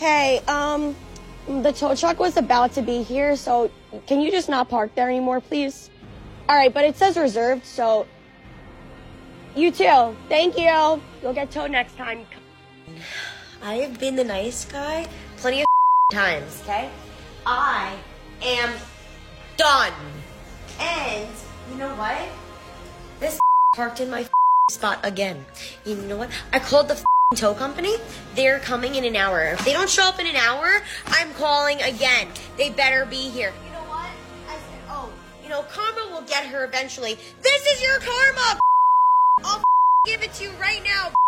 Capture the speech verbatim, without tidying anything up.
Hey, um, the tow truck was about to be here, so can you just not park there anymore, please? All right, but it says reserved, so you too. Thank you. You'll get towed next time. I have been the nice guy plenty of times, okay? I am done. And you know what? This parked in my spot again. You know what? I called the tow company. They're coming in an hour. If they don't show up in an hour, I'm calling again. They better be here. You know what? I said, oh, you know, karma will get her eventually. This is your karma. I'll give it to you right now.